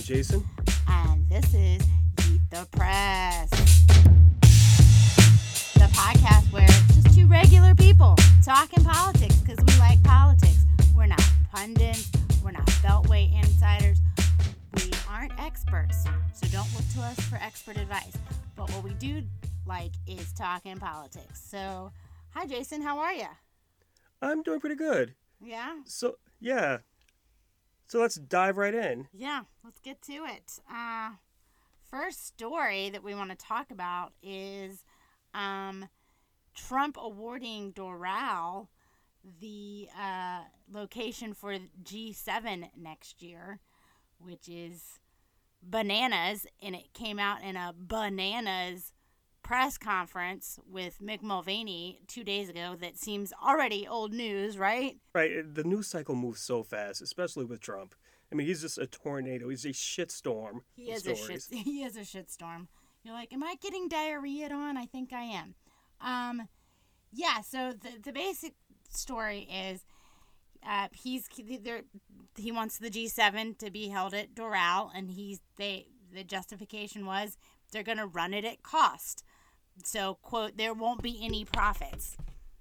Jason. And this is Eat the Press, the podcast where it's just two regular people talking politics because we like politics. We're not pundits. We're not Beltway insiders. We aren't experts, so don't look to us for expert advice. But what we do like is talking politics. So, hi, Jason. How are you? I'm doing pretty good. Yeah? So let's dive right in. Yeah, let's get to it. First story that we want to talk about is Trump awarding Doral the location for G7 next year, which is bananas, and it came out in a bananas press conference with Mick Mulvaney 2 days ago that seems already old news, right? Right, the news cycle moves so fast, especially with Trump. I mean, he's just a tornado. He's a shitstorm. He is a shitstorm. You're like, am I getting diarrhea on? I think I am. Yeah. So the basic story is, he wants the G7 to be held at Doral, and the justification was they're going to run it at cost. So, quote, there won't be any profits.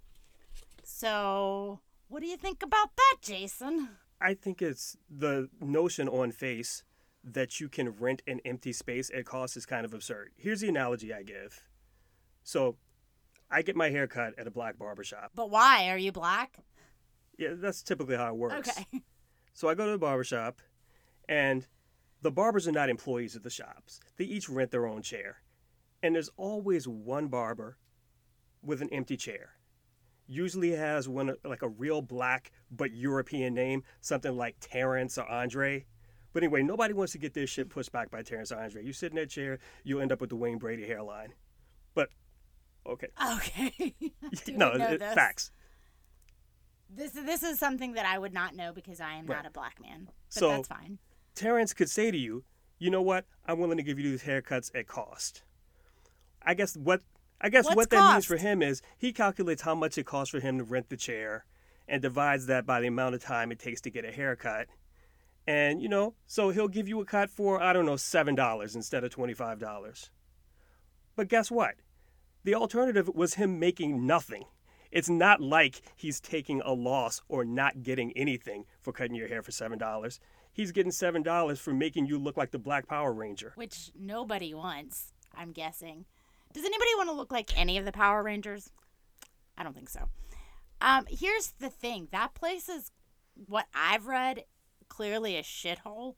So, what do you think about that, Jason? I think it's the notion on face that you can rent an empty space at cost is kind of absurd. Here's the analogy I give. So, I get my hair cut at a black barbershop. But why? Are you black? Yeah, that's typically how it works. Okay. So I go to the barbershop, and the barbers are not employees of the shops. They each rent their own chair. And there's always one barber with an empty chair. Usually has one like a real black but European name, something like Terrence or Andre. But anyway, nobody wants to get their shit pushed back by Terrence or Andre. You sit in that chair, you'll end up with the Wayne Brady hairline. But, okay. Okay. Facts. This is something that I would not know because I am not a black man. But so, that's fine. Terrence could say to you, you know what? I'm willing to give you these haircuts at cost. I guess what that means for him is he calculates how much it costs for him to rent the chair and divides that by the amount of time it takes to get a haircut. And, so he'll give you a cut for, I don't know, $7 instead of $25. But guess what? The alternative was him making nothing. It's not like he's taking a loss or not getting anything for cutting your hair for $7. He's getting $7 for making you look like the Black Power Ranger. Which nobody wants, I'm guessing. Does anybody want to look like any of the Power Rangers? I don't think so. Here's the thing. That place is, what I've read, clearly a shithole.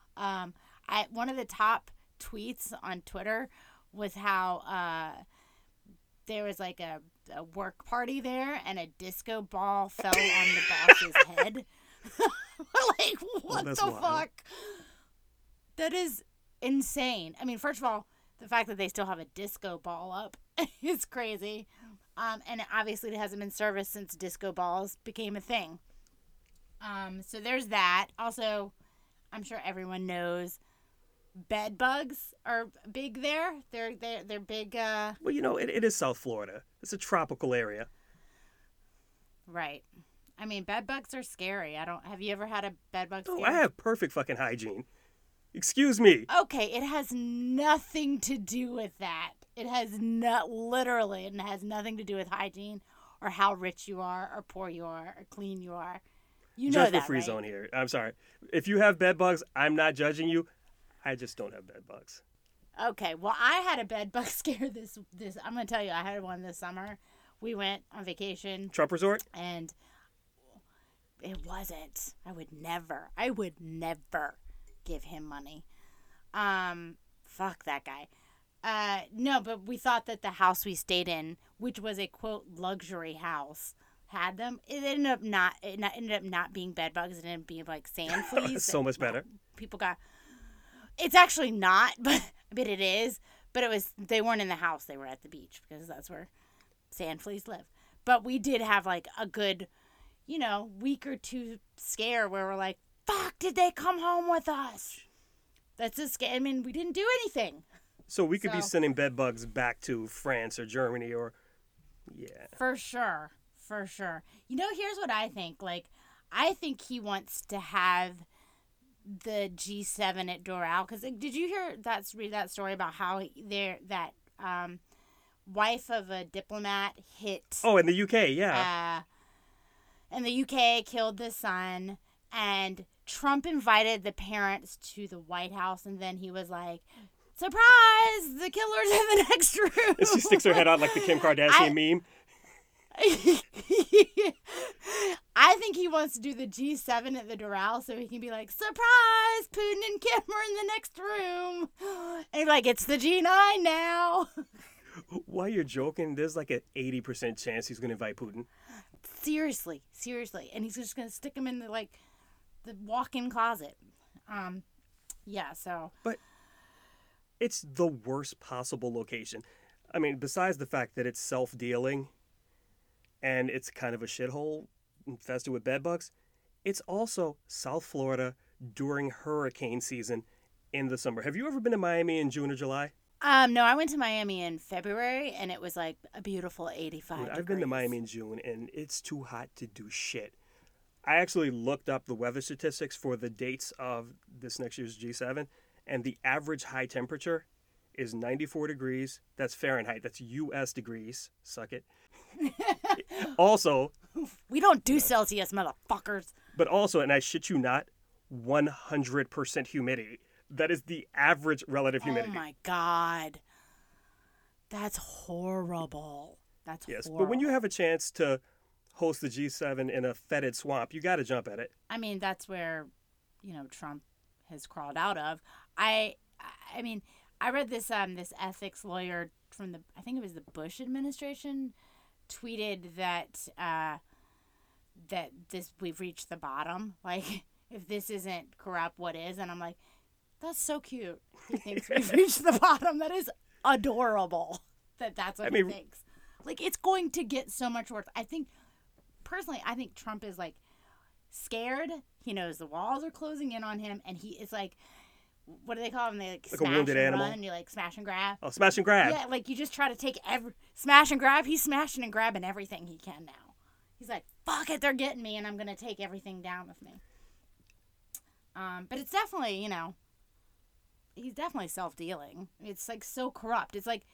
One of the top tweets on Twitter was how there was like a work party there and a disco ball fell on the boss's head. Like, what the fuck? That is insane. I mean, first of all, the fact that they still have a disco ball up is crazy. And obviously it hasn't been serviced since disco balls became a thing. So there's that. Also, I'm sure everyone knows bed bugs are big there. They're big. Well, it is South Florida. It's a tropical area. Right. I mean, bed bugs are scary. Have you ever had a bed bug scare? Oh, I have perfect fucking hygiene. Excuse me. Okay, it has nothing to do with that. It has nothing to do with hygiene or how rich you are or poor you are or clean you are. You know that, Judge for free right? zone here. I'm sorry. If you have bed bugs, I'm not judging you. I just don't have bed bugs. Okay, well, I had a bed bug scare this I'm going to tell you, I had one this summer. We went on vacation. Trump Resort? And it wasn't. I would never give him money. Fuck that guy. No, but we thought that the house we stayed in, which was a quote luxury house, had them. It ended up not being bed bugs. It ended up being like sand fleas. So much better. People got. It's actually not, but it is. But they weren't in the house. They were at the beach because that's where sand fleas live. But we did have like a good, week or two scare where we're like, fuck, did they come home with us? That's a scare. I mean, we didn't do anything. So we could be sending bed bugs back to France or Germany or, yeah. For sure. Here's what I think. Like, I think he wants to have the G7 at Doral, because did you read that story about how that wife of a diplomat hit? Oh, in the UK, yeah. In the UK, killed the son, and Trump invited the parents to the White House, and then he was like, "Surprise! The killer's in the next room." And she sticks her head out like the Kim Kardashian meme. I think he wants to do the G7 at the Doral so he can be like, "Surprise! Putin and Kim are in the next room." And like, it's the G9 now. While you're joking, there's like an 80% chance he's going to invite Putin. Seriously. And he's just going to stick him in the walk-in closet. Yeah, so. But it's the worst possible location. I mean, besides the fact that it's self-dealing and it's kind of a shithole infested with bedbugs, it's also South Florida during hurricane season in the summer. Have you ever been to Miami in June or July? No, I went to Miami in February, and it was like a beautiful 85 degrees. I've been to Miami in June, and it's too hot to do shit. I actually looked up the weather statistics for the dates of this next year's G7, and the average high temperature is 94 degrees. That's Fahrenheit. That's U.S. degrees. Suck it. Also, we don't do Celsius, motherfuckers. But also, and I shit you not, 100% humidity. That is the average relative humidity. Oh my God. That's horrible. That's horrible. But when you have a chance to host the G7 in a fetid swamp, you got to jump at it. I mean, that's where, Trump has crawled out of. I mean, I read this this ethics lawyer from I think it was the Bush administration, tweeted that we've reached the bottom. Like, if this isn't corrupt, what is? And I'm like, that's so cute. He thinks we've reached the bottom. That is adorable. That's what he thinks. Like, it's going to get so much worse. Personally, I think Trump is, like, scared. He knows the walls are closing in on him, and he is, like, what do they call them? They, like smash a wounded and animal. Run, and you, like, smash and grab. Oh, smash and grab. Yeah, like, you just try to take smash and grab. He's smashing and grabbing everything he can now. He's like, fuck it, they're getting me, and I'm going to take everything down with me. But it's definitely, he's definitely self-dealing. It's, like, so corrupt. It's, like,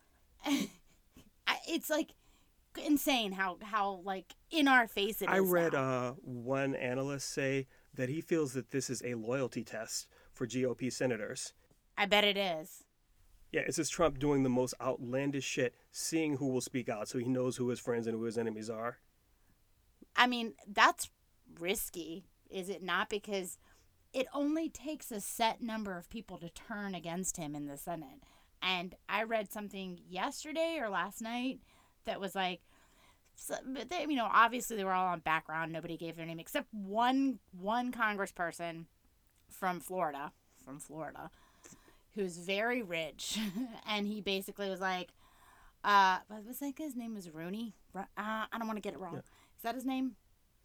it's, like, insane how like, in our face it is. I read one analyst say that he feels that this is a loyalty test for GOP senators. I bet it is. Yeah, it's just Trump doing the most outlandish shit, seeing who will speak out so he knows who his friends and who his enemies are. I mean, that's risky, is it not? Because it only takes a set number of people to turn against him in the Senate. And I read something yesterday or last night that was like, obviously they were all on background. Nobody gave their name except one congressperson from Florida, who's very rich. And he basically was like, was like his name was Rooney? I don't want to get it wrong. Yeah. Is that his name?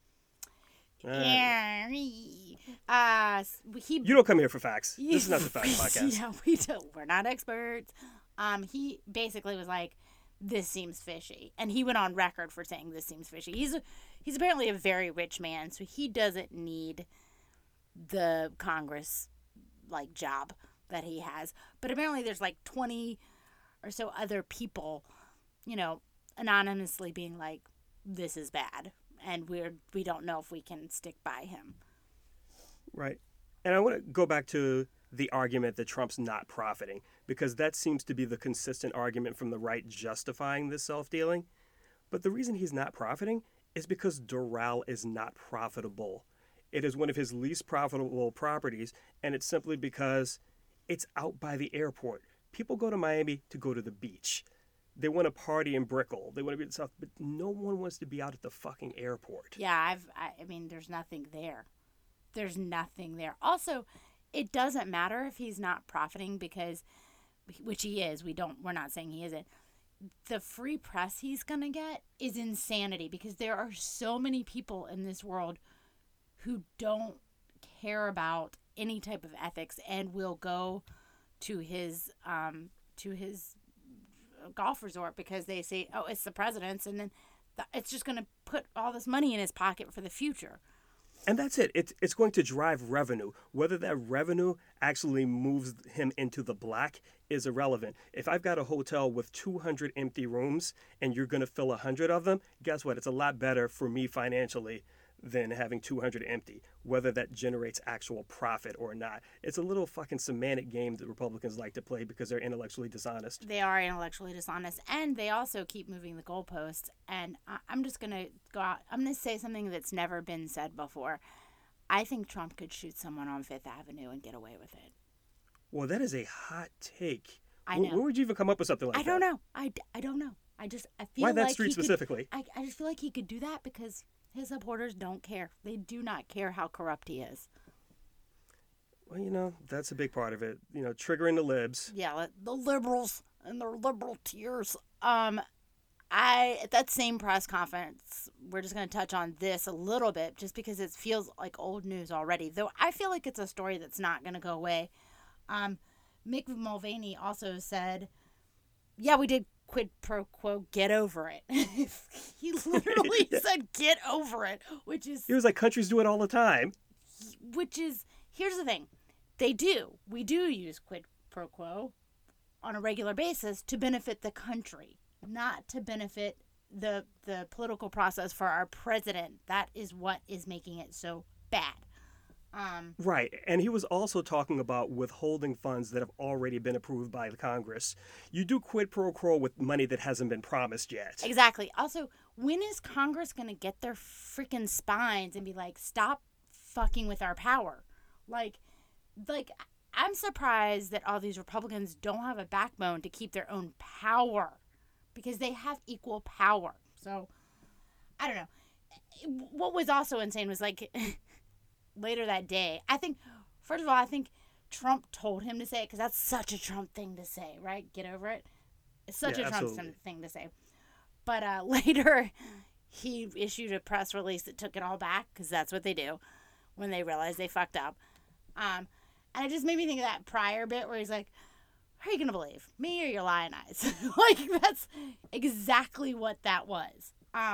Yeah. You don't come here for facts. This is not the fact podcast. Yeah, we don't. We're not experts. He basically was like, this seems fishy. And he went on record for saying this seems fishy. He's apparently a very rich man, so he doesn't need the Congress job that he has. But apparently there's 20 or so other people, anonymously being like, this is bad. And we don't know if we can stick by him. Right. And I want to go back to the argument that Trump's not profiting, because that seems to be the consistent argument from the right justifying this self-dealing. But the reason he's not profiting is because Doral is not profitable. It is one of his least profitable properties, and it's simply because it's out by the airport. People go to Miami to go to the beach. They want to party in Brickell. They want to be in the South, but no one wants to be out at the fucking airport. Yeah, I mean, there's nothing there. There's nothing there. Also, it doesn't matter if he's not profiting because, which he is. We're not saying he isn't. The free press he's going to get is insanity because there are so many people in this world who don't care about any type of ethics and will go to his golf resort because they say, oh, it's the president's, and then it's just going to put all this money in his pocket for the future. And that's it. It's going to drive revenue. Whether that revenue actually moves him into the black is irrelevant. If I've got a hotel with 200 empty rooms and you're going to fill 100 of them, guess what? It's a lot better for me financially than having 200 empty, whether that generates actual profit or not. It's a little fucking semantic game that Republicans like to play because they're intellectually dishonest. They are intellectually dishonest, and they also keep moving the goalposts. And I'm just going to go out. I'm going to say something that's never been said before. I think Trump could shoot someone on Fifth Avenue and get away with it. Well, that is a hot take. I know. Where would you even come up with something like that? I don't know. I don't know. I feel Why like that street specifically? I just feel like he could do that because his supporters don't care. They do not care how corrupt he is. Well, that's a big part of it. Triggering the libs. Yeah, the liberals and their liberal tears. At that same press conference, we're just going to touch on this a little bit just because it feels like old news already. Though I feel like it's a story that's not going to go away. Mick Mulvaney also said, yeah, we did quid pro quo, get over it. He literally said, get over it, which is... He was like, countries do it all the time. Which is, here's the thing. We do use quid pro quo on a regular basis to benefit the country, not to benefit the political process for our president. That is what is making it so bad. Right. And he was also talking about withholding funds that have already been approved by the Congress. You do quid pro quo with money that hasn't been promised yet. Exactly. Also, when is Congress going to get their freaking spines and be like, stop fucking with our power? Like, I'm surprised that all these Republicans don't have a backbone to keep their own power because they have equal power. So, I don't know. What was also insane was like... later that day, first of all, I think Trump told him to say it because that's such a Trump thing to say, right? Get over it. It's such a Trump thing to say. But later, he issued a press release that took it all back because that's what they do when they realize they fucked up. And it just made me think of that prior bit where he's like, "Who are you gonna believe, me or your lying eyes?" Like that's exactly what that was.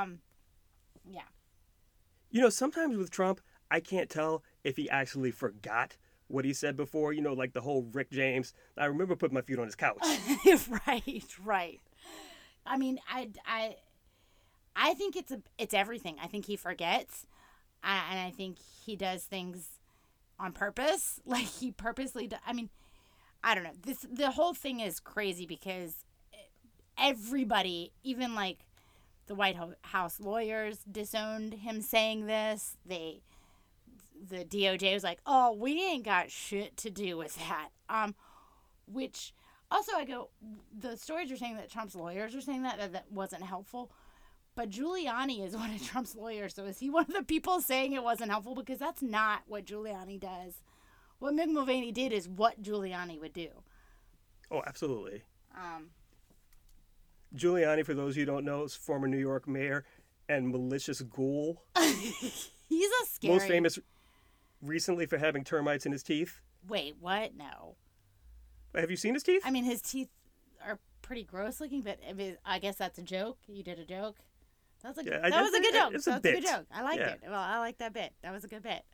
Yeah. Sometimes with Trump, I can't tell if he actually forgot what he said before, like the whole Rick James. I remember putting my feet on his couch. Right. I mean, I think it's everything. I think he forgets, and I think he does things on purpose. Like he purposely I mean, I don't know. The whole thing is crazy because everybody, even like the White House lawyers, disowned him saying this. The DOJ was like, oh, we ain't got shit to do with that. Which also the stories are saying that Trump's lawyers are saying that wasn't helpful. But Giuliani is one of Trump's lawyers. So is he one of the people saying it wasn't helpful? Because that's not what Giuliani does. What Mick Mulvaney did is what Giuliani would do. Oh, absolutely. Giuliani, for those who don't know, is former New York mayor and malicious ghoul. He's a scary... Most famous recently for having termites in his teeth. Wait, what? No. Have you seen his teeth? I mean, his teeth are pretty gross looking, but I guess that's a joke. You did a joke. That was a good joke. It's a bit. Good joke. I liked it. Well, I like that bit. That was a good bit.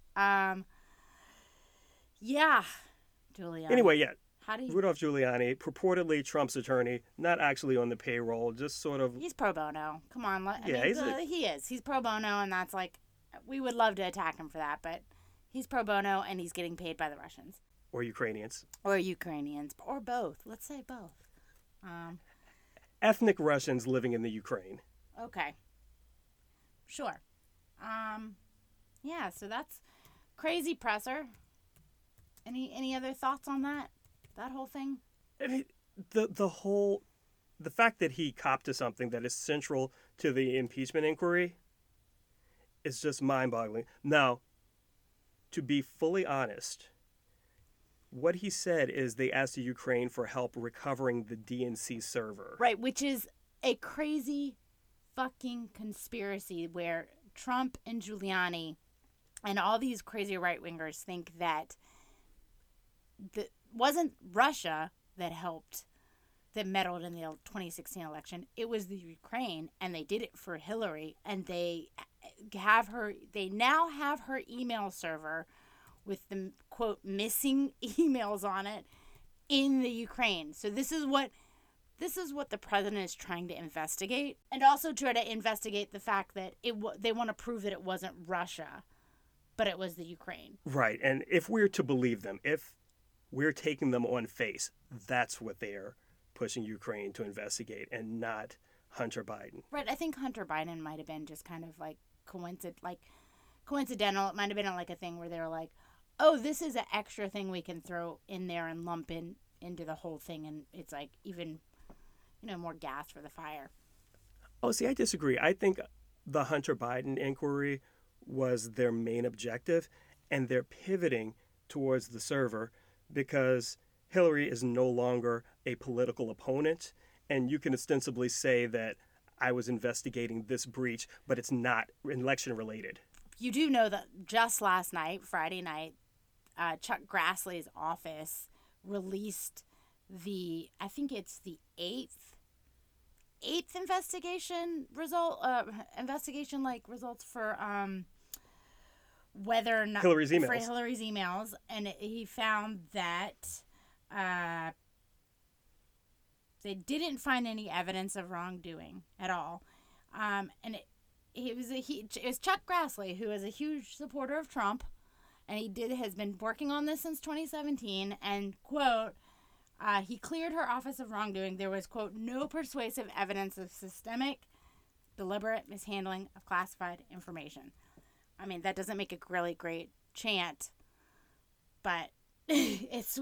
Yeah. Giuliani. Anyway, yeah. Rudolph Giuliani, purportedly Trump's attorney, not actually on the payroll, just sort of... He's pro bono. Come on. He is. He's pro bono, and that's like... We would love to attack him for that, but he's pro bono, and he's getting paid by the Russians. Or Ukrainians. Or both. Let's say both. Ethnic Russians living in the Ukraine. Okay. Sure. Yeah, so that's crazy presser. Any other thoughts on that? That whole thing? I mean, the fact that he copped to something that is central to the impeachment inquiry is just mind-boggling. Now, to be fully honest, what he said is they asked the Ukraine for help recovering the DNC server. Right, which is a crazy fucking conspiracy where Trump and Giuliani and all these crazy right-wingers think that wasn't Russia that meddled in the 2016 election. It was the Ukraine, and they did it for Hillary, and they They now have her email server with the quote missing emails on it in the Ukraine. So this is what the president is trying to investigate, and also try to investigate the fact that they want to prove that it wasn't Russia, but it was the Ukraine. Right, and if we're to believe them, if we're taking them on face, that's what they're pushing Ukraine to investigate, and not Hunter Biden. Right, I think Hunter Biden might have been just kind of like coincidental. It might have been like a thing where they were like, oh, this is an extra thing we can throw in there and lump into the whole thing, and it's like even, more gas for the fire. Oh, see, I disagree. I think the Hunter Biden inquiry was their main objective, and they're pivoting towards the server because Hillary is no longer a political opponent, and you can ostensibly say that I was investigating this breach, but it's not election related. You do know that just last night, Friday night, Chuck Grassley's office released I think it's the eighth investigation results for whether or not Hillary's emails. For Hillary's emails, and he found that they didn't find any evidence of wrongdoing at all, and it was Chuck Grassley, who is a huge supporter of Trump, and has been working on this since 2017, and quote, he cleared her office of wrongdoing. There was, quote, no persuasive evidence of systemic, deliberate mishandling of classified information. I mean, that doesn't make a really great chant, but she's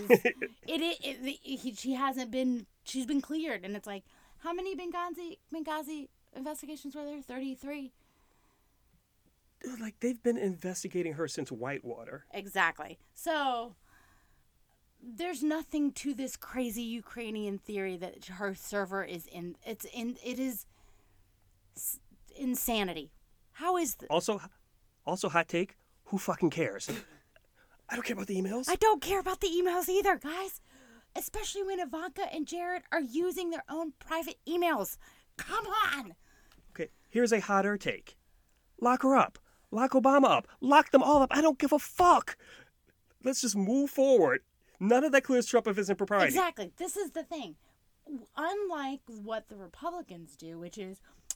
been cleared, and it's like, how many Benghazi investigations were there? 33. Dude, like, they've been investigating her since Whitewater. Exactly. So there's nothing to this crazy Ukrainian theory that her server is in. It is insanity. How is Also, hot take, who fucking cares? I don't care about the emails. I don't care about the emails either, guys. Especially when Ivanka and Jared are using their own private emails. Come on. Okay, here's a hotter take. Lock her up. Lock Obama up. Lock them all up. I don't give a fuck. Let's just move forward. None of that clears Trump of his impropriety. Exactly. This is the thing. Unlike what the Republicans do, which is,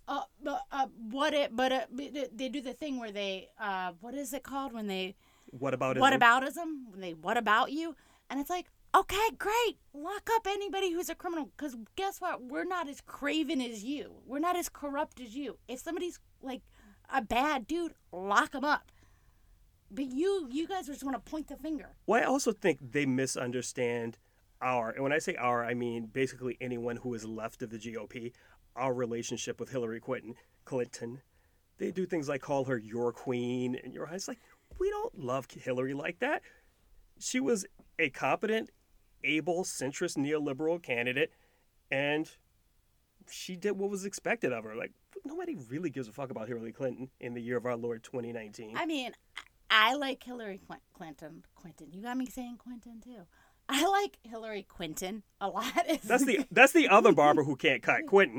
they do the thing where they, what is it called when they... Whataboutism. When they what about you. And it's like, okay, great. Lock up anybody who's a criminal. Because guess what? We're not as craven as you. We're not as corrupt as you. If somebody's like a bad dude, lock them up. But you guys just want to point the finger. Well, I also think they misunderstand and when I say our, I mean basically anyone who is left of the GOP, our relationship with Hillary Clinton. They do things like call her your queen and your eyes. Like, we don't love Hillary like that. She was a competent, able, centrist, neoliberal candidate, and she did what was expected of her. Like, nobody really gives a fuck about Hillary Clinton in the year of our Lord 2019. I mean, I like Hillary Clinton. You got me saying Quentin too. I like Hillary Clinton a lot. That's the other barber who can't cut, Quentin.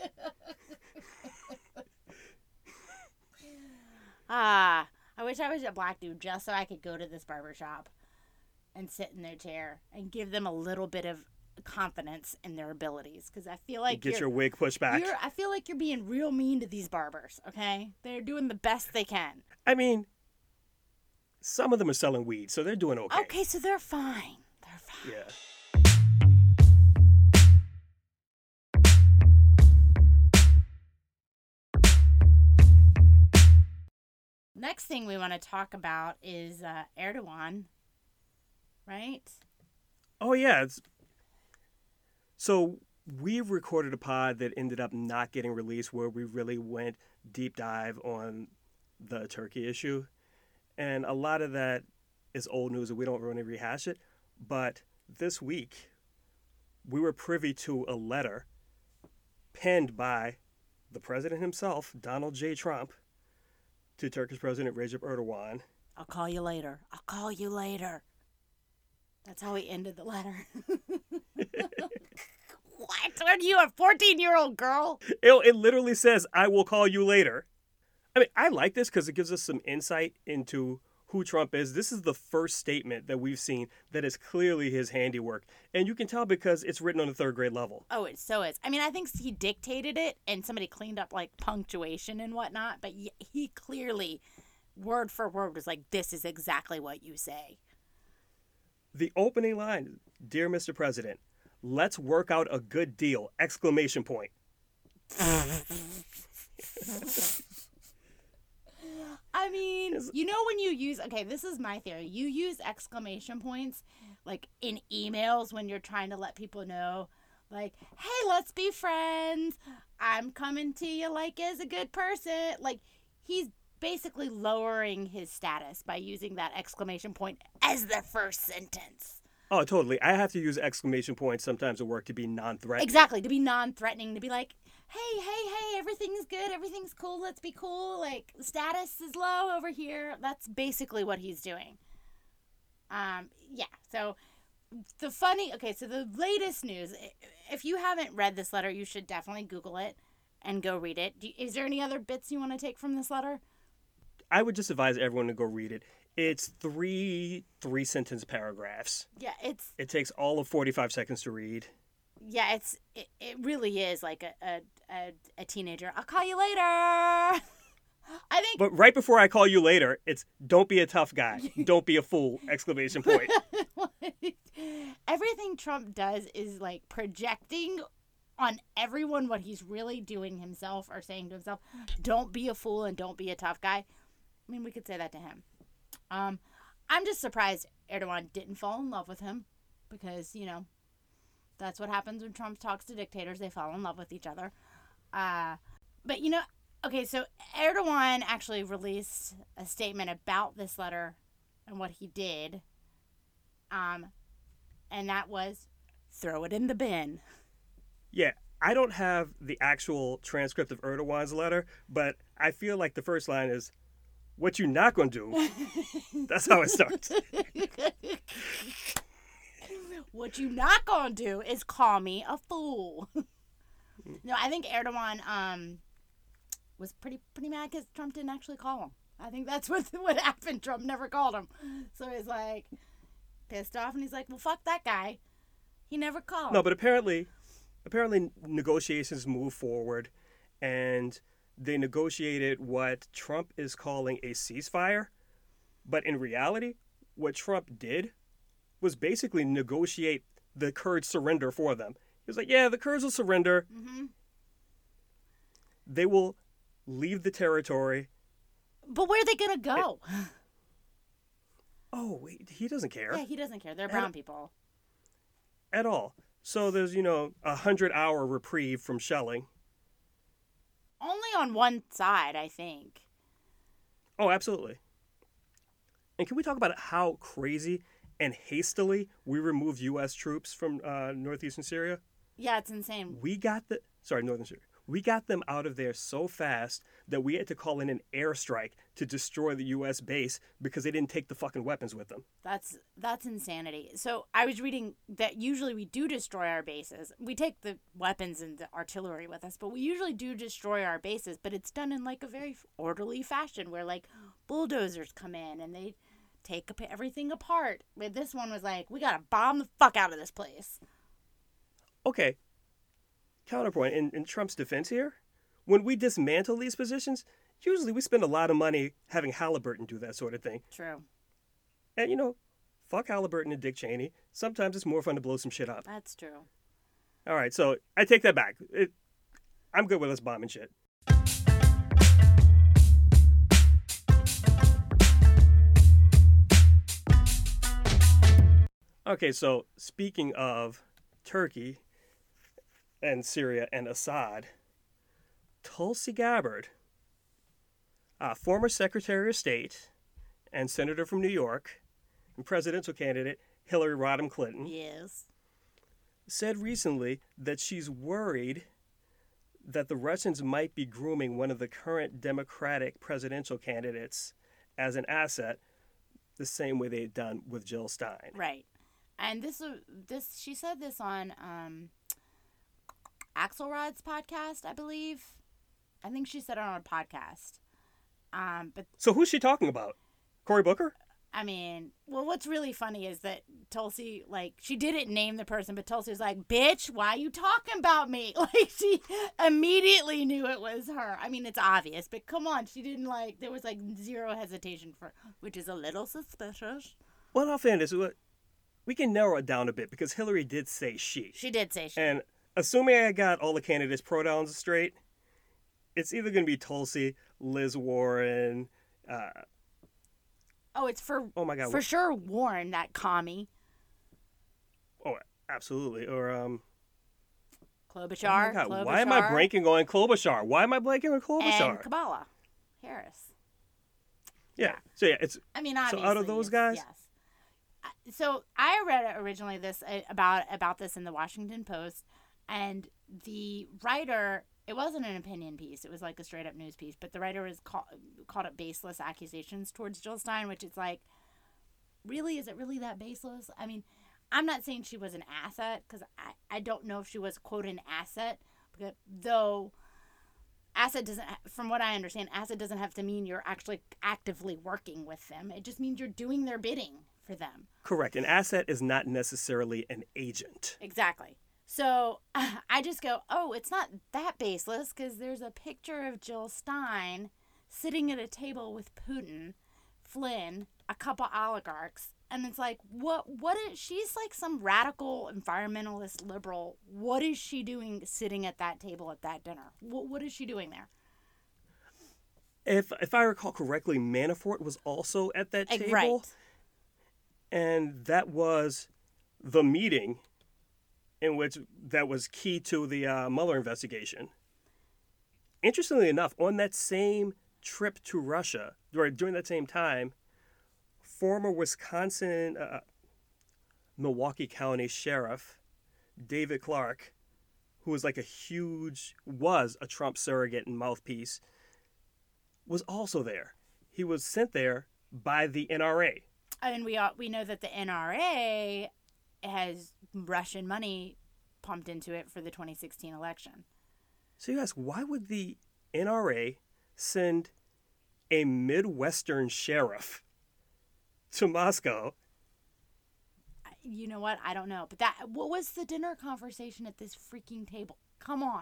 I wish I was a black dude just so I could go to this barbershop and sit in their chair and give them a little bit of confidence in their abilities, because I feel like get your wig pushed back. I feel like you're being real mean to these barbers. Okay, they're doing the best they can. I mean, some of them are selling weed, so they're doing okay. Okay, so they're fine. They're fine. Yeah. Next thing we want to talk about is Erdogan, right? Oh, yeah. So we recorded a pod that ended up not getting released where we really went deep dive on the Turkey issue. And a lot of that is old news and we don't want to rehash it. But this week, we were privy to a letter penned by the president himself, Donald J. Trump, to Turkish President Recep Erdogan. I'll call you later. I'll call you later. That's how he ended the letter. What? Are you a 14-year-old girl? It literally says, I will call you later. I mean, I like this because it gives us some insight into who Trump is. This is the first statement that we've seen that is clearly his handiwork. And you can tell because it's written on a third grade level. Oh, it so is. I mean, I think he dictated it and somebody cleaned up like punctuation and whatnot, but he clearly, word for word, was like, this is exactly what you say. The opening line, "Dear Mr. President, let's work out a good deal!" Exclamation point. I mean, you know when you use, okay, this is my theory. You use exclamation points like in emails when you're trying to let people know, like, hey, let's be friends. I'm coming to you like as a good person. Like, he's basically lowering his status by using that exclamation point as the first sentence. Oh, totally. I have to use exclamation points sometimes at work to be non-threatening. Exactly, to be non-threatening, to be like, hey, everything's good, everything's cool, let's be cool, like, status is low over here. That's basically what he's doing. Yeah, so the latest news, if you haven't read this letter, you should definitely Google it and go read it. Is there any other bits you want to take from this letter? I would just advise everyone to go read it. It's three-sentence paragraphs. Yeah, it takes all of 45 seconds to read. Yeah, it really is like a teenager. I'll call you later. I think. But right before I call you later, it's "Don't be a tough guy. Don't be a fool!" Exclamation point. Everything Trump does is like projecting on everyone what he's really doing himself or saying to himself. Don't be a fool and don't be a tough guy. I mean, we could say that to him. I'm just surprised Erdogan didn't fall in love with him because, that's what happens when Trump talks to dictators. They fall in love with each other. But, okay, so Erdogan actually released a statement about this letter and what he did. And that was throw it in the bin. Yeah, I don't have the actual transcript of Erdogan's letter, but I feel like the first line is, "What you not gonna do?" That's how it starts. What you not gonna do is call me a fool. No, I think Erdogan was pretty mad because Trump didn't actually call him. I think that's what happened. Trump never called him, so he's like pissed off, and he's like, "Well, fuck that guy. He never called." No, but apparently negotiations move forward, and they negotiated what Trump is calling a ceasefire. But in reality, what Trump did was basically negotiate the Kurds' surrender for them. He was like, yeah, the Kurds will surrender. Mm-hmm. They will leave the territory. But where are they going to go? Oh, wait, he doesn't care. Yeah, he doesn't care. They're brown people. At all. So there's, a 100-hour reprieve from shelling. Only on one side, I think. Oh, absolutely. And can we talk about how crazy and hastily we removed U.S. troops from northeastern Syria? Yeah, it's insane. Northern Syria. We got them out of there so fast that we had to call in an airstrike to destroy the U.S. base because they didn't take the fucking weapons with them. That's insanity. So I was reading that usually we do destroy our bases. We take the weapons and the artillery with us, but we usually do destroy our bases, but it's done in like a very orderly fashion where like bulldozers come in and they take everything apart. But this one was like, we gotta bomb the fuck out of this place. Okay. Counterpoint, in Trump's defense here, when we dismantle these positions, usually we spend a lot of money having Halliburton do that sort of thing. True. And, fuck Halliburton and Dick Cheney. Sometimes it's more fun to blow some shit up. That's true. All right, so I take that back. I'm good with us bombing shit. Okay, so speaking of Turkey and Syria and Assad, Tulsi Gabbard, former Secretary of State and Senator from New York and presidential candidate Hillary Rodham Clinton, yes, said recently that she's worried that the Russians might be grooming one of the current Democratic presidential candidates as an asset, the same way they'd done with Jill Stein. Right. And this she said this on Axelrod's podcast, I believe. I think she said it on a podcast. But so who's she talking about? Cory Booker? I mean, well, what's really funny is that Tulsi, like, she didn't name the person, but Tulsi was like, bitch, why are you talking about me? Like, she immediately knew it was her. I mean, it's obvious, but come on. She didn't, like, there was, like, zero hesitation which is a little suspicious. Well, in all fairness, we can narrow it down a bit because Hillary did say she. She did say she. And assuming I got all the candidates' pronouns straight, it's either going to be Tulsi, Liz Warren, it's for my God, for sure Warren, that commie. Oh, absolutely. Or Klobuchar. Oh my God, Klobuchar. why am I blanking on Klobuchar? Why am I blanking on Klobuchar? And Kamala Harris. Yeah. So yeah, it's. I mean, obviously. So out of those guys. Yes. So I read originally this about this in the Washington Post, and the writer. It wasn't an opinion piece. It was like a straight up news piece. But the writer was called it baseless accusations towards Jill Stein, which is like, really, is it really that baseless? I mean, I'm not saying she was an asset because I don't know if she was, quote, an asset. Because, though asset doesn't, from what I understand, asset doesn't have to mean you're actually actively working with them. It just means you're doing their bidding for them. Correct. An asset is not necessarily an agent. Exactly. So I just go, oh, it's not that baseless because there's a picture of Jill Stein sitting at a table with Putin, Flynn, a couple oligarchs. And it's like, what is, she's like some radical environmentalist liberal. What is she doing sitting at that table at that dinner? What is she doing there? If I recall correctly, Manafort was also at that table. Right. And that was the meeting in which that was key to the Mueller investigation. Interestingly enough, on that same trip to Russia, during that same time, former Wisconsin, Milwaukee County Sheriff David Clark, who was was a Trump surrogate and mouthpiece, was also there. He was sent there by the NRA. And we know that the NRA has Russian money pumped into it for the 2016 election. So you ask, why would the NRA send a Midwestern sheriff to Moscow? You know what? I don't know. But what was the dinner conversation at this freaking table? Come on.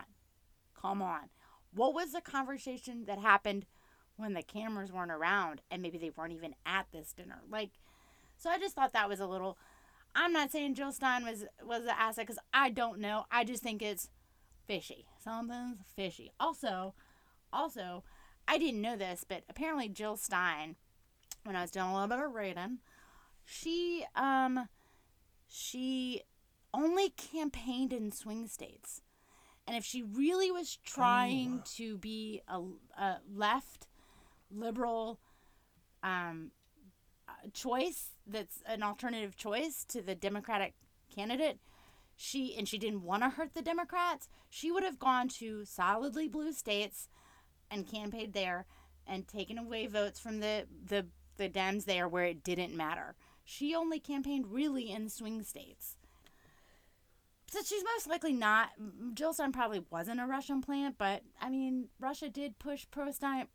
What was the conversation that happened when the cameras weren't around and maybe they weren't even at this dinner? So I just thought that was a little... I'm not saying Jill Stein was an asset because I don't know. I just think it's fishy. Something's fishy. Also, I didn't know this, but apparently Jill Stein, when I was doing a little bit of reading, she only campaigned in swing states. And if she really was trying to be a left liberal choice, that's an alternative choice to the Democratic candidate, she didn't want to hurt the Democrats, she would have gone to solidly blue states and campaigned there and taken away votes from the Dems there where it didn't matter. She only campaigned really in swing states. So she's most likely not. Jill Stein probably wasn't a Russian plant, but I mean, Russia did push pro-Stein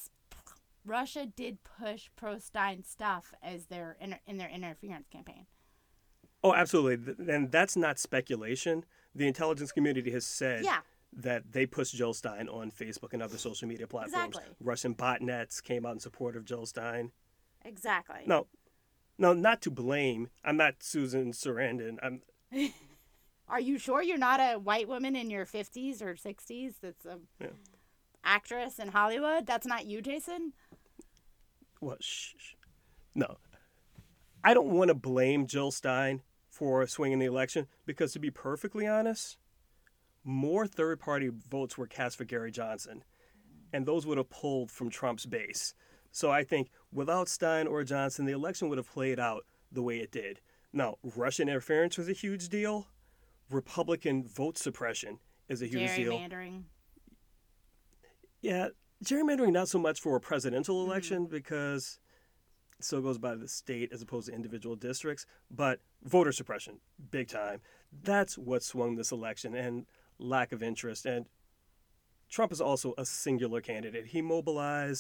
stuff as in their interference campaign. Oh, absolutely. And that's not speculation. The intelligence community has said that they pushed Jill Stein on Facebook and other social media platforms. Exactly. Russian botnets came out in support of Jill Stein. Exactly. No, not to blame. I'm not Susan Sarandon. Are you sure you're not a white woman in your 50s or 60s that's a actress in Hollywood? That's not you, Jason? Well, shh. No. I don't want to blame Jill Stein for swinging the election because, to be perfectly honest, more third-party votes were cast for Gary Johnson, and those would have pulled from Trump's base. So I think without Stein or Johnson, the election would have played out the way it did. Now, Russian interference was a huge deal. Republican vote suppression is a huge deal. Gerrymandering. Yeah, gerrymandering not so much for a presidential election because it still goes by the state as opposed to individual districts, but voter suppression, big time. That's what swung this election, and lack of interest. And Trump is also a singular candidate. He mobilized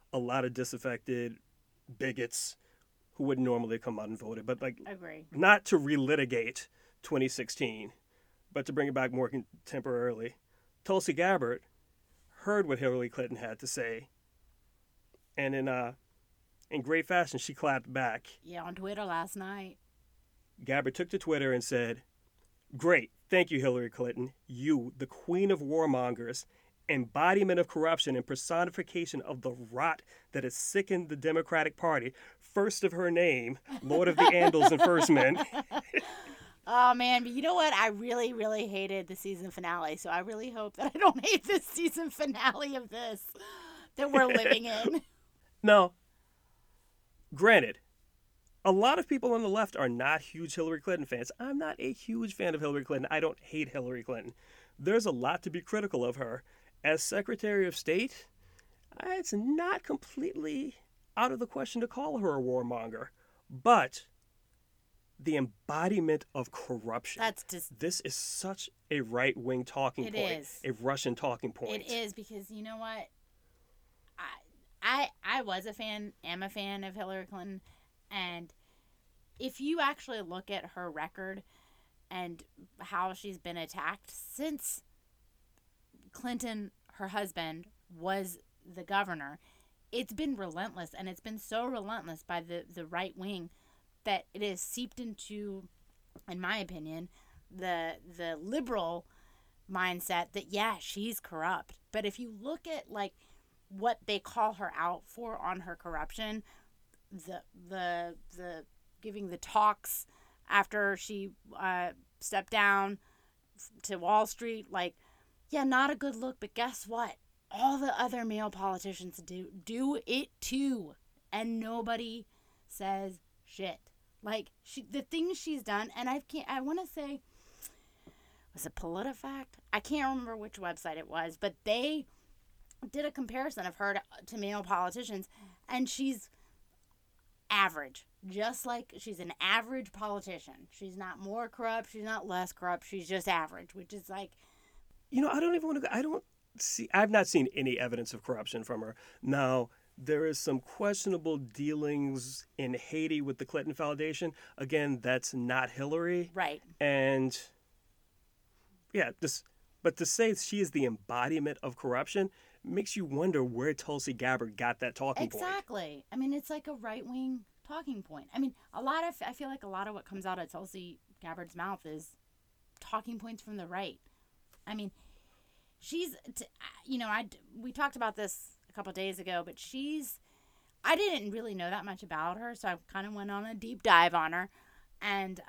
a lot of disaffected bigots who wouldn't normally come out and vote it. But like, agree. Not to relitigate 2016, but to bring it back more contemporarily. Tulsi Gabbard heard what Hillary Clinton had to say, and in great fashion, she clapped back. Yeah, on Twitter last night. Gabbard took to Twitter and said, "Great, thank you, Hillary Clinton. You, the queen of warmongers, embodiment of corruption and personification of the rot that has sickened the Democratic Party, first of her name, Lord of the Andals and First Men." Oh, man, but you know what? I really, really hated the season finale, so I really hope that I don't hate this season finale of this that we're living in. Now, granted, a lot of people on the left are not huge Hillary Clinton fans. I'm not a huge fan of Hillary Clinton. I don't hate Hillary Clinton. There's a lot to be critical of her. As Secretary of State, it's not completely out of the question to call her a warmonger. But the embodiment of corruption. This is such a right-wing talking point. It is. A Russian talking point. It is, because you know what? I was am a fan of Hillary Clinton, and if you actually look at her record and how she's been attacked since Clinton, her husband, was the governor, it's been relentless, and it's been so relentless by the right wing that it has seeped into, in my opinion, the liberal mindset that, yeah, she's corrupt. But if you look at like what they call her out for on her corruption, the giving the talks after she stepped down to Wall Street, like, yeah, not a good look, but guess what? All the other male politicians do it too, and nobody says shit. Like, the things she's done, and I want to say, was it PolitiFact? I can't remember which website it was, but they did a comparison of her to male politicians, and she's average. Just like she's an average politician. She's not more corrupt, she's not less corrupt, she's just average, which is like... I don't even want to... I've not seen any evidence of corruption from her. Now, there is some questionable dealings in Haiti with the Clinton Foundation. Again, that's not Hillary. Right. And, yeah, but to say she is the embodiment of corruption makes you wonder where Tulsi Gabbard got that talking point. Exactly. I mean, it's like a right-wing talking point. I mean, I feel like a lot of what comes out of Tulsi Gabbard's mouth is talking points from the right. I mean, she's, we talked about this a couple days ago, but I didn't really know that much about her, so I kind of went on a deep dive on her, and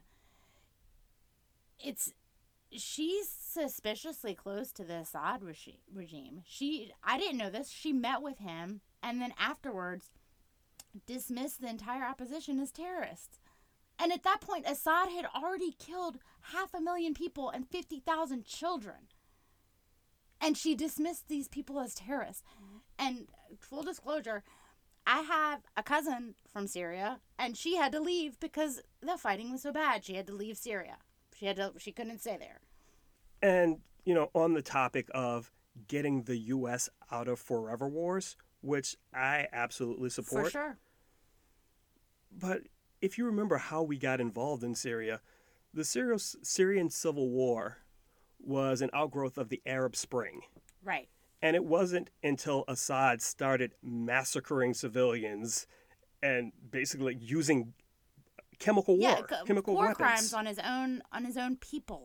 she's suspiciously close to the Assad regime. I didn't know this. She met with him, and then afterwards dismissed the entire opposition as terrorists. And at that point, Assad had already killed 500,000 people and 50,000 children. And she dismissed these people as terrorists. And full disclosure, I have a cousin from Syria, and she had to leave because the fighting was so bad. She had to leave Syria. She couldn't stay there. And, on the topic of getting the U.S. out of forever wars, which I absolutely support. For sure. But if you remember how we got involved in Syria, the Syrian civil war was an outgrowth of the Arab Spring. Right. And it wasn't until Assad started massacring civilians and basically using chemical war, chemical war weapons. Crimes on his own people.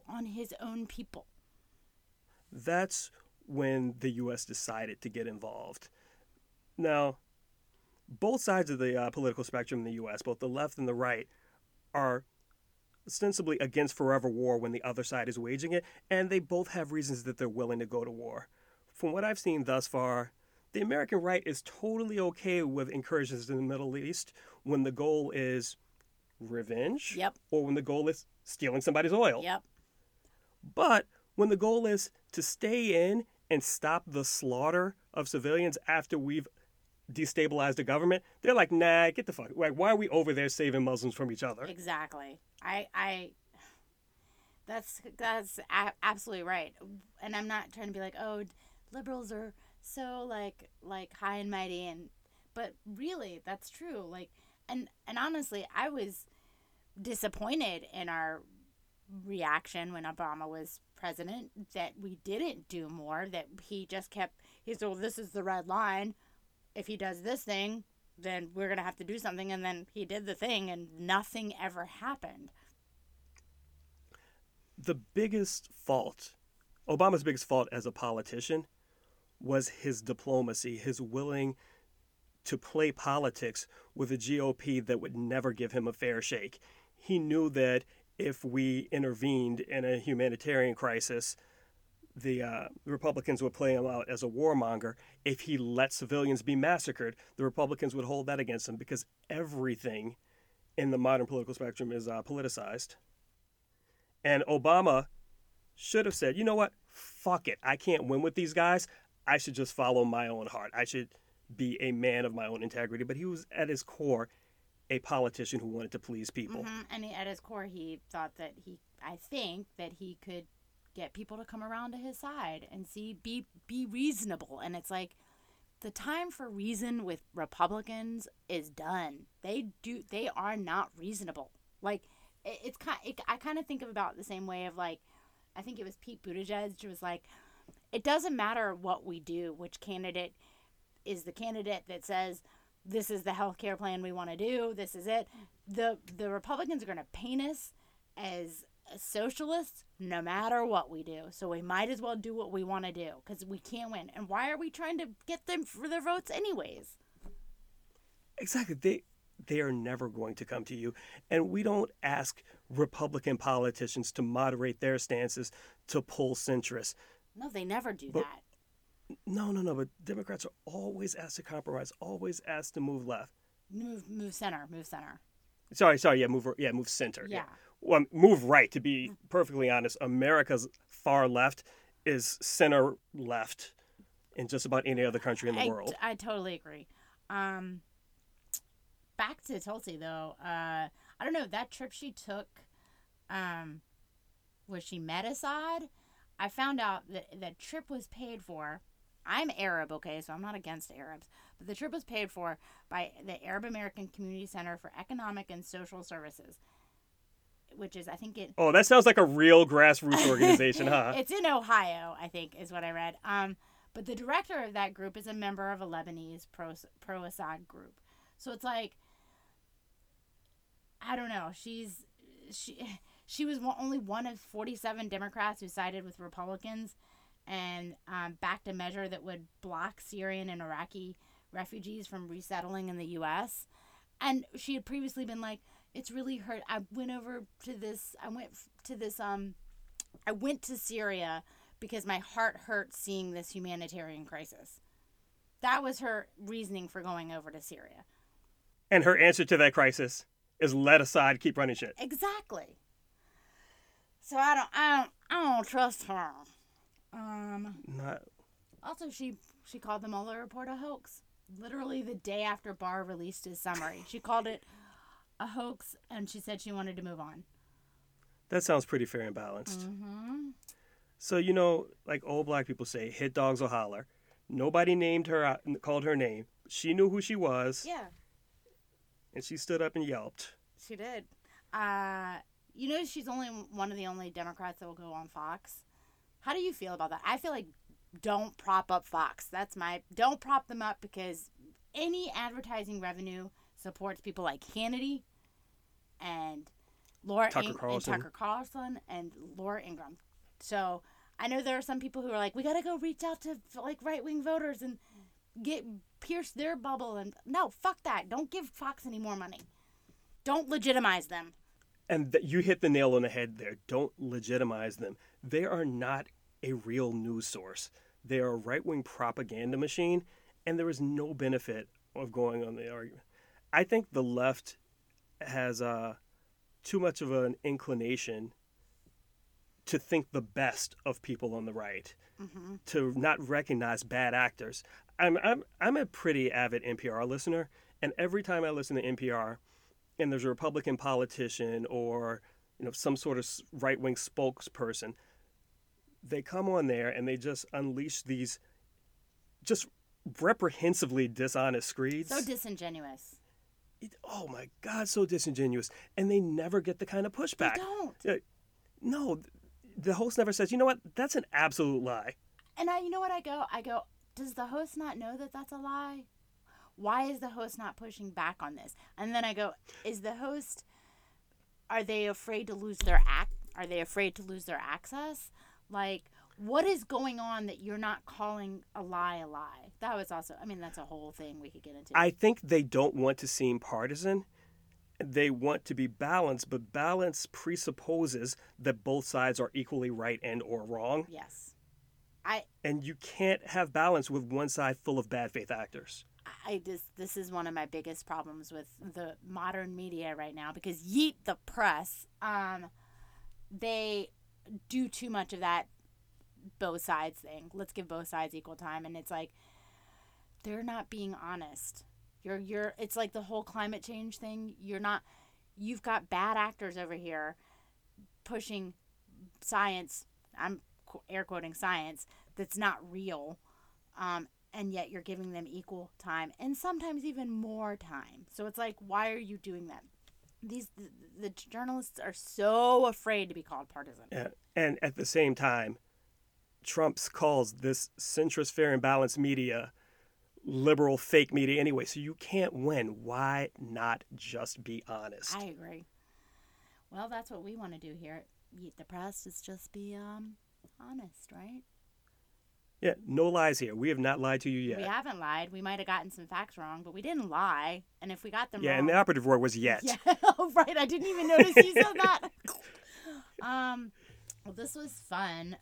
That's when the U.S. decided to get involved. Now, both sides of the political spectrum in the U.S., both the left and the right, are ostensibly against forever war when the other side is waging it, and they both have reasons that they're willing to go to war. From what I've seen thus far, the American right is totally okay with incursions in the Middle East when the goal is revenge, yep, or when the goal is stealing somebody's oil. Yep. But when the goal is to stay in and stop the slaughter of civilians after we've destabilized the government, they're like, nah, get the fuck. Like, why are we over there saving Muslims from each other? Exactly. That's absolutely right. And I'm not trying to be like, oh, liberals are so like high and mighty, but really that's true. Like, and honestly, I was disappointed in our reaction when Obama was president that we didn't do more, that he said, well, this is the red line. If he does this thing, then we're going to have to do something. And then he did the thing and nothing ever happened. Obama's biggest fault as a politician was his diplomacy, his willing to play politics with a GOP that would never give him a fair shake. He knew that if we intervened in a humanitarian crisis, the Republicans would play him out as a warmonger. If he let civilians be massacred, the Republicans would hold that against him, because everything in the modern political spectrum is politicized. And Obama should have said, you know what, fuck it. I can't win with these guys. I should just follow my own heart. I should be a man of my own integrity. But he was, at his core, a politician who wanted to please people. Mm-hmm. And at his core, he thought that I think that he could get people to come around to his side and be reasonable. And it's like, the time for reason with Republicans is done. They are not reasonable. Like, I kind of think about the same way of, like, I think it was Pete Buttigieg who was like, it doesn't matter what we do, which candidate is the candidate that says, this is the healthcare plan we want to do, this is it. The Republicans are going to paint us as socialists no matter what we do. So we might as well do what we want to do, because we can't win. And why are we trying to get them for their votes anyways? Exactly. They are never going to come to you. And we don't ask Republican politicians to moderate their stances to pull centrists. No, they never do that. No. But Democrats are always asked to compromise, always asked to move left. Move center. Sorry. Yeah, move center. Yeah. Well, move right, to be perfectly honest. America's far left is center left in just about any other country in the world. I totally agree. Back to Tulsi, though. I don't know, that trip she took, where she met Assad, I found out that trip was paid for. I'm Arab, okay, so I'm not against Arabs. But the trip was paid for by the Arab American Community Center for Economic and Social Services, which is, I think it... Oh, that sounds like a real grassroots organization, huh? It's in Ohio, I think, is what I read. But the director of that group is a member of a Lebanese pro-Assad group. So it's like, I don't know. She was only one of 47 Democrats who sided with Republicans and backed a measure that would block Syrian and Iraqi refugees from resettling in the U.S. And she had previously been like, it's really hurt. I went to Syria because my heart hurt seeing this humanitarian crisis. That was her reasoning for going over to Syria. And her answer to that crisis is let Assad keep running shit. Exactly. So I don't trust her. Also, she called the Mueller report a hoax. Literally the day after Barr released his summary, she called it a hoax, and she said she wanted to move on. That sounds pretty fair and balanced. Mm-hmm. So, like old black people say, hit dogs will holler. Nobody called her name. She knew who she was. Yeah. And she stood up and yelped. She did. She's only one of the only Democrats that will go on Fox. How do you feel about that? I feel like don't prop up Fox. Don't prop them up, because any advertising revenue supports people like Hannity and Tucker Carlson and Laura Ingraham. So I know there are some people who are like, we got to go reach out to like right-wing voters and pierce their bubble. And no, fuck that. Don't give Fox any more money. Don't legitimize them. And you hit the nail on the head there. Don't legitimize them. They are not a real news source. They are a right-wing propaganda machine, and there is no benefit of going on the argument. I think the left has too much of an inclination to think the best of people on the right, mm-hmm. to not recognize bad actors. I'm a pretty avid NPR listener, and every time I listen to NPR, and there's a Republican politician or some sort of right-wing spokesperson, they come on there and they just unleash these just reprehensively dishonest screeds. So disingenuous. Oh my God, so disingenuous. And they never get the kind of pushback. They don't. No, the host never says, you know what, that's an absolute lie. And you know what I go, does the host not know that that's a lie? Why is the host not pushing back on this? And then I go, are they afraid to lose their Are they afraid to lose their access? Like, what is going on that you're not calling a lie a lie? That was also, that's a whole thing we could get into. I think they don't want to seem partisan. They want to be balanced, but balance presupposes that both sides are equally right and or wrong. Yes. And you can't have balance with one side full of bad faith actors. This is one of my biggest problems with the modern media right now, because yeet the press, they do too much of that both sides thing. Let's give both sides equal time, and it's like they're not being honest. It's like the whole climate change thing. You've got bad actors over here pushing science. I'm air quoting science that's not real, and yet you're giving them equal time and sometimes even more time. So it's like, why are you doing that? The journalists are so afraid to be called partisan. Yeah. And at the same time, Trump calls this centrist, fair, and balanced media liberal fake media anyway, so you can't win. Why not just be honest? I agree. Well, that's what we want to do here at Yeet the Press, is just be honest, right? Yeah, no lies here. We have not lied to you yet. We haven't lied. We might have gotten some facts wrong, but we didn't lie. And if we got them wrong... Yeah, and the operative word was yet. Yeah, right. I didn't even notice you said that. Well, this was fun.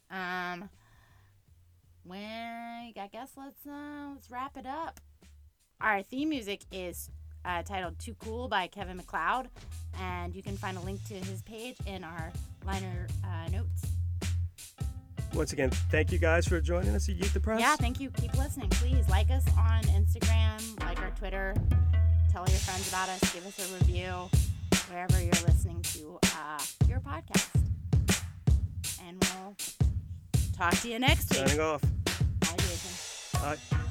I guess let's wrap it up. Our theme music is titled Too Cool by Kevin MacLeod, and you can find a link to his page in our liner notes. Once again, thank you guys for joining us at Yeet the Press. Yeah, thank you. Keep listening. Please like us on Instagram, like our Twitter, tell your friends about us, give us a review wherever you're listening to your podcast. And we'll talk to you next week. Signing off. Bye, Jason. Bye.